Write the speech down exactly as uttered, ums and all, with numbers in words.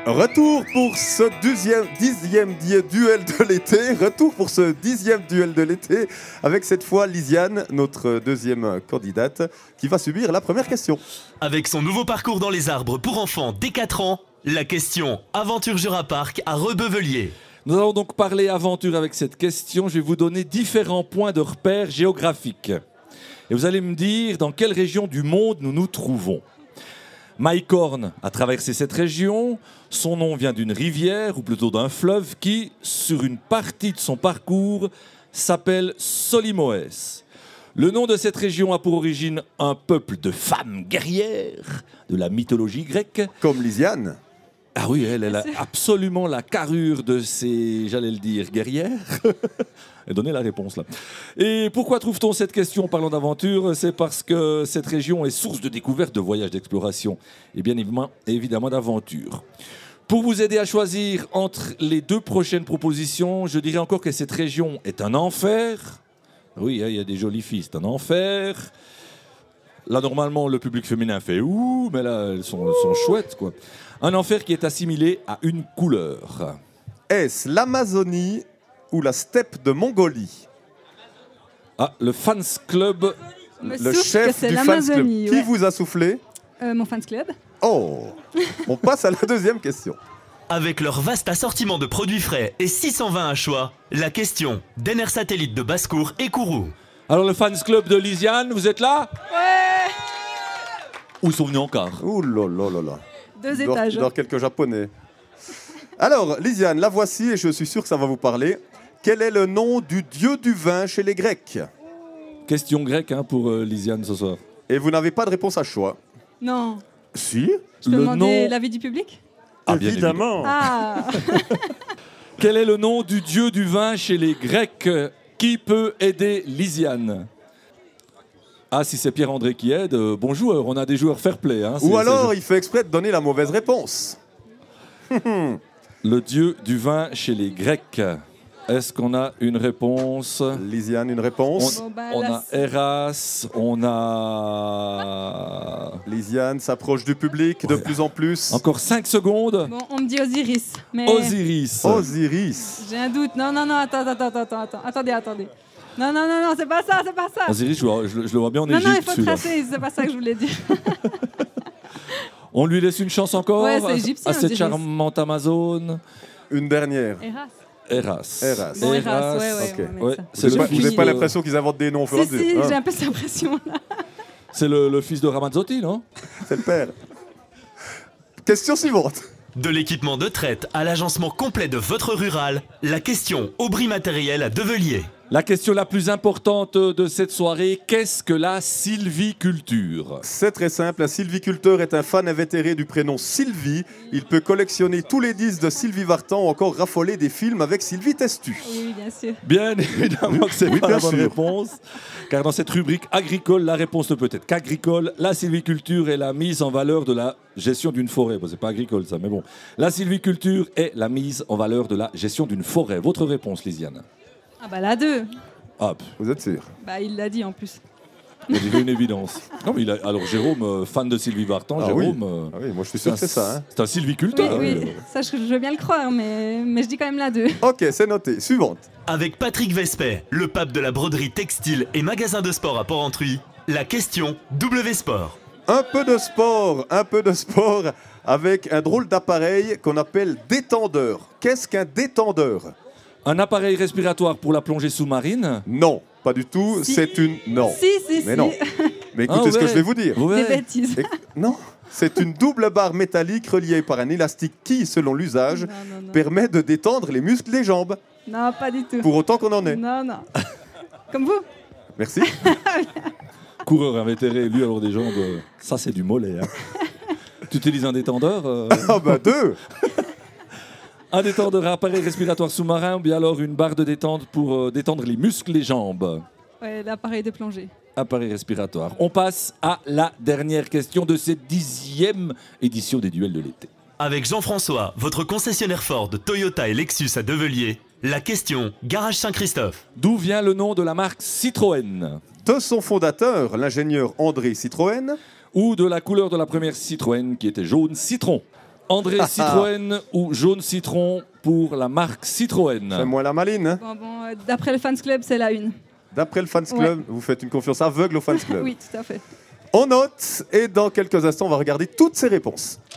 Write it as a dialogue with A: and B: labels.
A: Retour pour ce dixième, dixième duel de l'été. Retour pour ce dixième duel de l'été avec cette fois Lisiane, notre deuxième candidate, qui va subir la première question.
B: Avec son nouveau parcours dans les arbres pour enfants dès quatre ans, la question Aventure Jura Park à Rebeuvellier.
C: Nous allons donc parler aventure avec cette question. Je vais vous donner différents points de repère géographiques. Et vous allez me dire dans quelle région du monde nous nous trouvons. Mike Horn a traversé cette région. Son nom vient d'une rivière, ou plutôt d'un fleuve, qui, sur une partie de son parcours, s'appelle Solimoès. Le nom de cette région a pour origine un peuple de femmes guerrières de la mythologie grecque.
A: Comme Lisiane.
C: Ah oui, elle, elle a absolument la carrure de ces, j'allais le dire, guerrières. Et donnez la réponse là. Et pourquoi trouve-t-on cette question en parlant d'aventure? C'est parce que cette région est source de découverte, de voyages, d'exploration et bien évidemment, évidemment d'aventure. Pour vous aider à choisir entre les deux prochaines propositions, je dirais encore que cette région est un enfer. Oui, il y a des jolies filles, c'est un enfer. Là, normalement, le public féminin fait « ouh », mais là, elles sont, elles sont chouettes, quoi. Un enfer qui est assimilé à une couleur.
A: Est-ce l'Amazonie ou la steppe de Mongolie?
C: Ah, le fans club.
D: Me
A: Le
D: souffle
A: chef
D: que c'est
A: du fans club.
D: l'Amazonie,
A: Qui
D: ouais.
A: vous a soufflé?
D: Euh, Mon fans club.
A: Oh. On passe à la deuxième question.
B: Avec leur vaste assortiment de produits frais et six cent vingt à choix, la question Denner Satellite de Basse-Cour et Kourou.
C: Alors, le fans club de Lisiane, vous êtes là?
D: Ouais.
C: Où sont venus encore?
A: Ouh là là là là.
D: Deux
A: Il doit-
D: étages.
A: il doit quelques japonais. Alors, Lisiane, la voici et je suis sûr que ça va vous parler. Quel est le nom du dieu du vin chez les Grecs?
C: Question grecque hein, pour euh, Lisiane ce soir.
A: Et vous n'avez pas de réponse à choix.
D: Non.
A: Si.
D: Je peux
C: Le
D: demander
C: nom-
D: l'avis du public?
C: Ah, bien
A: Évidemment.
D: Ah.
C: Quel est le nom du dieu du vin chez les Grecs? Qui peut aider Lisiane? Ah, si c'est Pierre-André qui aide, euh, bon joueur, on a des joueurs fair-play. Hein,
A: Ou
C: c'est-
A: alors,
C: c'est-
A: il fait exprès de donner la mauvaise réponse.
C: Le dieu du vin chez les Grecs. Est-ce qu'on a une réponse?
A: Lisiane, une réponse.
D: Bon, bah,
C: On
D: là,
C: a Eras, on a...
A: Lisiane s'approche du public de
C: Ouais.
A: plus en plus.
C: Encore cinq secondes.
D: Bon, on me dit Osiris. Mais
C: Osiris.
A: Osiris.
D: j'ai un doute. Non, non, non, attends, attends, attends, attends, attends. Attendez, attendez. Non, non, non, non, c'est pas ça, c'est pas ça.
C: Osiris, je, le- je le- je le vois bien en
D: Non,
C: Égypte.
D: non, il faut
C: celui-là.
D: tracer, c'est pas ça que je voulais dire.
C: On lui laisse une chance encore
D: Ouais, c'est
C: à-
D: égyptien,
C: à cette
D: Osiris.
C: charmante Amazone.
A: Une dernière.
D: Eras.
C: Eras.
A: Eras.
D: Bon, Eras, ouais, ouais.
A: Ok.
D: on va mettre
C: Ouais,
D: ça.
C: c'est
A: Vous
C: le
A: n'avez
C: fils
A: pas
C: de-
A: l'impression qu'ils inventent des noms au fur et à
D: Si,
A: mesure,
D: si,
A: hein.
D: j'ai un peu cette impression là.
C: C'est le, le fils de Ramazzotti, non?
A: C'est le père. Question suivante.
B: De l'équipement de traite à l'agencement complet de votre rural, la question Aubry Matériel à Develier.
C: La question la plus importante de cette soirée, qu'est-ce que la sylviculture?
A: C'est très simple. Un sylviculteur est un fan invétéré du prénom Sylvie. Il peut collectionner tous les disques de Sylvie Vartan ou encore raffoler des films avec Sylvie Testu.
D: Oui, oui, bien sûr.
C: Bien évidemment que c'est
A: Oui,
C: pas
A: bien
C: la bonne
A: sûr.
C: réponse, car dans cette rubrique agricole, la réponse ne peut être qu'agricole. La sylviculture est la mise en valeur de la gestion d'une forêt. Bon, c'est pas agricole ça, mais bon. La sylviculture est la mise en valeur de la gestion d'une forêt. Votre réponse, Lisiane?
D: Ah bah la deux.
C: Hop,
A: Vous êtes sûr?
D: Bah il l'a dit en plus.
C: on dirait une évidence. Non, mais il a- alors Jérôme, euh, fan de Sylvie Vartan,
A: Ah
C: Jérôme,
A: oui.
C: euh,
A: Ah oui, moi je suis sûr que c'est ça. hein.
C: c'est un
D: Oui,
C: sylviculteur.
D: oui,
C: hein.
D: ça je, je veux bien le croire, mais, mais je dis quand même la deux.
A: Ok, c'est noté. Suivante.
B: Avec Patrick Vespet, le pape de la broderie textile et magasin de sport à Port-Entruy, la question W Sport.
A: Un peu de sport, un peu de sport avec un drôle d'appareil qu'on appelle détendeur. Qu'est-ce qu'un détendeur?
C: Un appareil respiratoire pour la plongée sous-marine.
A: Non, pas du tout.
D: Si.
A: C'est une... Non.
D: Si, si,
A: Mais
D: si.
A: non. Mais écoutez
C: Ah
A: ce que
C: ouais.
A: je vais vous dire.
C: Vous
D: Des
C: verrez.
D: bêtises.
A: Et- Non, c'est une double barre métallique reliée par un élastique qui, selon l'usage,
D: Non, non, non.
A: permet de détendre les muscles des jambes,
D: Non, pas du tout.
A: pour autant qu'on en ait.
D: Non, non. Comme vous.
A: Merci.
C: Coureur invétéré, lui alors des jambes. euh, Ça c'est du mollet. Hein. Tu utilises un détendeur euh,
A: Ah bah deux.
C: Un détendeur à appareil respiratoire sous-marin ou bien alors une barre de détente pour euh, détendre les muscles et jambes.
D: Ouais, l'appareil de plongée.
C: Appareil respiratoire. On passe à la dernière question de cette dixième édition des duels de l'été.
B: Avec Jean-François, votre concessionnaire Ford, Toyota et Lexus à Develier, la question Garage Saint-Christophe.
C: D'où vient le nom de la marque Citroën?
A: De son fondateur, l'ingénieur André Citroën.
C: Ou de la couleur de la première Citroën qui était jaune citron? André Citroën ou Jaune Citron pour la marque Citroën.
A: Fais-moi la maline. Hein.
D: Bon, bon, euh, d'après le fans club, c'est la une.
A: D'après le fans club, vous faites une confiance aveugle au fans club.
D: Oui, tout à fait.
A: On note et dans quelques instants, on va regarder toutes ces réponses.